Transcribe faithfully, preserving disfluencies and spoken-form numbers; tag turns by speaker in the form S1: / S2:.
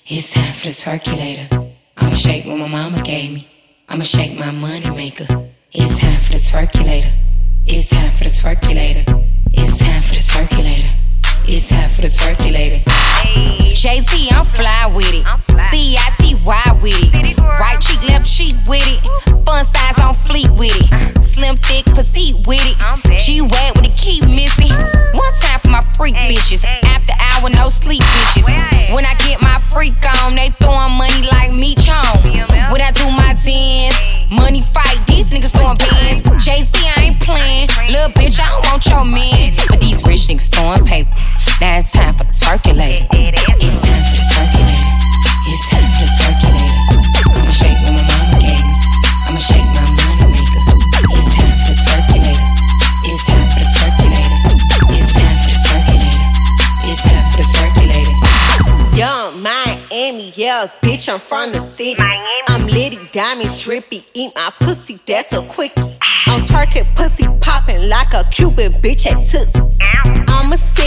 S1: It's time for the circulator. I'ma shake what my mama gave me. I'ma shake my money maker. It's time for the circulator. It's time for the circulator. It's time for the circulator. It's time for the circulator.
S2: J T, I'm fly with it. C I T Y with it. Right cheek, left cheek with it. Fun size on fleek with it. Slim, thick, petite with it. G-Wag with the key missing. One time for my freak bitches. After hour, no sleep bitches. When I get my freak on, they throwing money like me chong. When I do my dance, money fight, these niggas throwing bands. J C, I ain't playing. Little bitch, I don't want your man. But these rich niggas throwing paper. Now it's time for the circulator.
S1: It's time for the circulator. It's time for the circulator. I'ma shake what my mama gave me. I'ma shake my money maker. It's time for the circulator. It's time for the circulator. It's time for the circulator. It's time for the circulator.
S3: Young Miami, yeah, bitch, I'm from the city. I'm litty, diamonds, trippy, eat my pussy, that's a quickie. I'm twerking, pussy popping like a Cuban bitch at Tootsie. I'm a